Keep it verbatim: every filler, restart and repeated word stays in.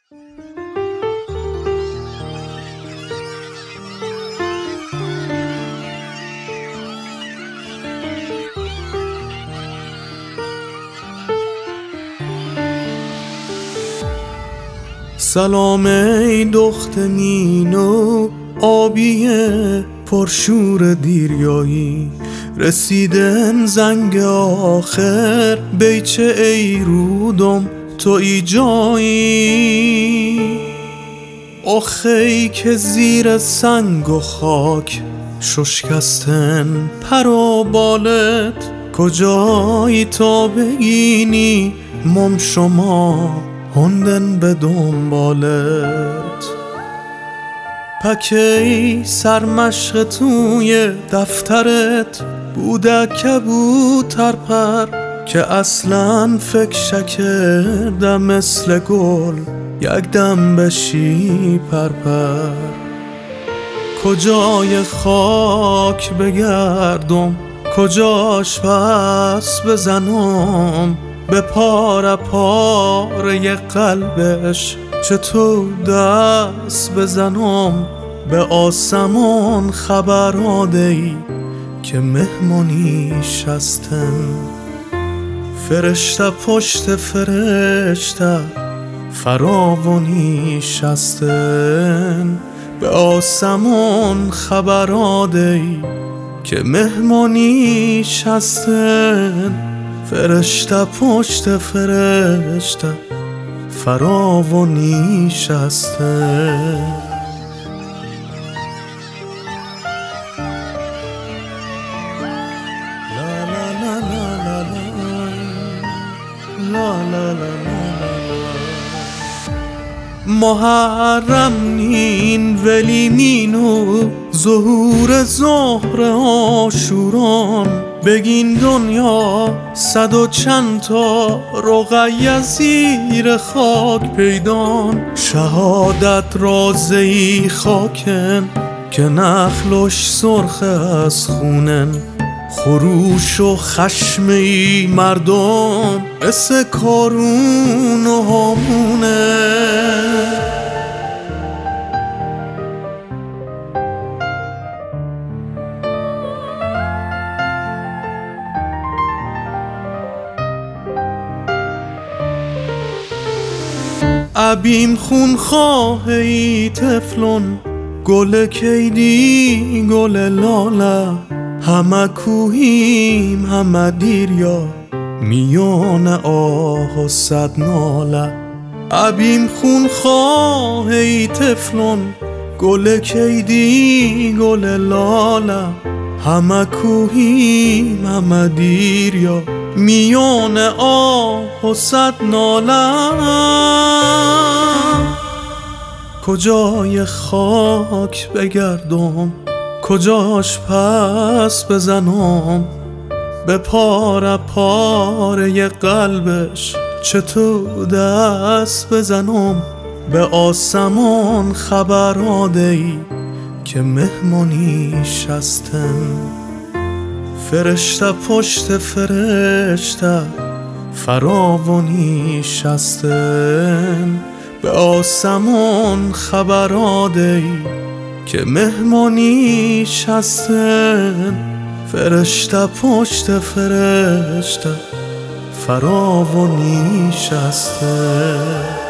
سلام ای دخت مینو آبیه پرشور دیریایی، رسیدن زنگ آخر بیچه ای رودم تو ای جایی. آخی که زیر سنگ و خاک ششکستن پر و بالت، کجایی تا بگینی مم شما هندن به دنبالت. پکی سرمشق توی دفترت بوده کبوتر پر، که اصلا فکر شکردم مثل گل یک دم بشی پر پر. کجای خاک بگردم کجاش پس بزنم، به پاره پاره قلبش چطور دست بزنم. به آسمان خبر دادی که مهمونیش هستن، فرشته پشت فرشته فراوانیش هستن. به آسمان خبر دادی که مهمونیش هستن، فرشته پشت فرشته فراوانیش هستن. محرم نین ولی نینو ظهور ظهر عاشوران، بگین دنیا صد و چند تا رقیه زیر خاک پیدان. شهادت رازی خاکن که نخلش سرخ از خونن، خروش و خشمی مردم مثل کارون و هامونه. ابیم خون خواهی طفلون گل کیدی گل لاله، همه کوهیم همه دیریا میان آه و صد ناله. ابیم خون خواهی طفلون گل کیدی گل لاله، همه کوهیم همه دیریا میان آه و صد ناله. کجای خاک بگردم کجاش پس بزنم، به پاره پاره قلبش چطور دست بزنم. به آسمان خبر دادی که مهمونیش هستن، فرشته پشت فرشته فراوانیش هستن. به آسمان خبر دادی که مهمونیش هستن، فرشته پشت فرشته فراوانیش هستن.